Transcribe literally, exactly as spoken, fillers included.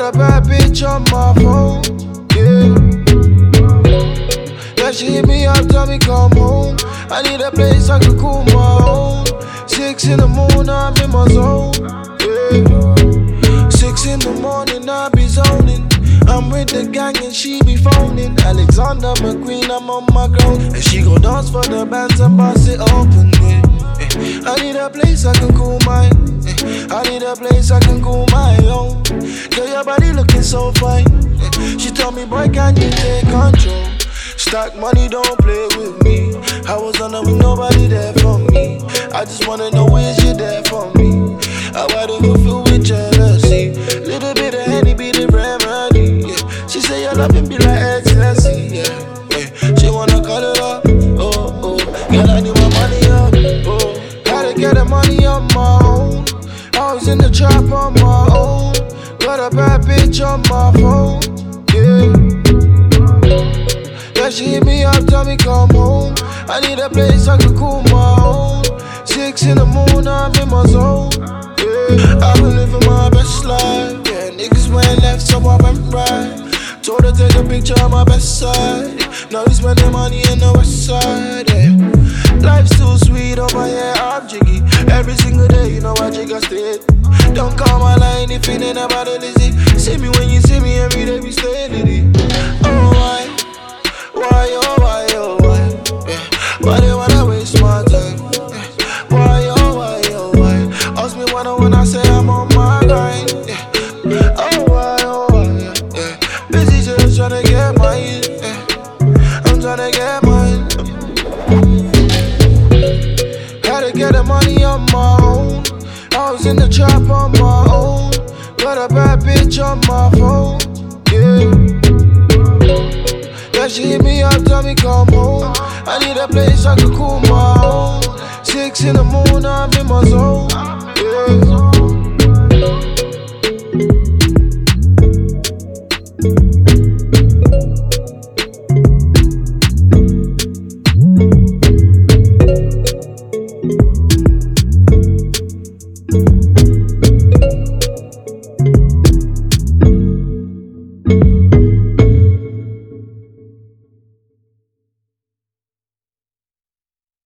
Got a bad bitch on my phone, yeah. Yeah, she hit me up, tell me come home. I need a place I can cool my own. Six in the morning, I'm in my zone, yeah. Six in the morning, I be zoning. I'm with the gang and she be phoning. Alexander McQueen, I'm on my ground. And she gon' dance for the bands and bust it open, yeah. I need a place I can cool mine. I need a place I can cool my own. Girl, your body looking so fine. She told me, boy, can you take control? Stack money, don't play with me. I was on with nobody there for me. I just wanna know, is you there for me? I rather go filled with jealousy. Little bit of Henny be the remedy, yeah. She say your loving be like ecstasy, yeah, yeah. She wanna call it up, oh, oh. Girl, I need my money up, oh. Gotta get the money on my own. I was in the trap on my own. Got a bad bitch on my phone, yeah. Yeah, she hit me up, tell me come home. I need a place I can cool my own. Six in the morning, I'm in my zone, yeah. I've been living my best life, yeah. Niggas went left, so I went right. Told her take a picture of my best side. Now we spending money in the west side, yeah. Life's too sweet over here, I'm jiggy. Every single day, you know I jigga stay. Don't call my line if you ain't about a Lizzie. See me when you see me every day, we stay litty. Oh, why? Why, oh, why, oh, why? Yeah. Why they wanna waste my time? Yeah. Why, oh, why, oh, why? Ask me why when I say I'm on my grind. Yeah. Oh, why, oh, why? Yeah. Yeah. Busy just tryna get mine. Yeah. I'm tryna get mine. Gotta get the money on my own. I was in the trap on my own. Got a bad bitch on my phone, yeah. Yeah, she hit me up, tell me come home. I need a place I can cool my own. Six in the morning, I'm in my zone, yeah.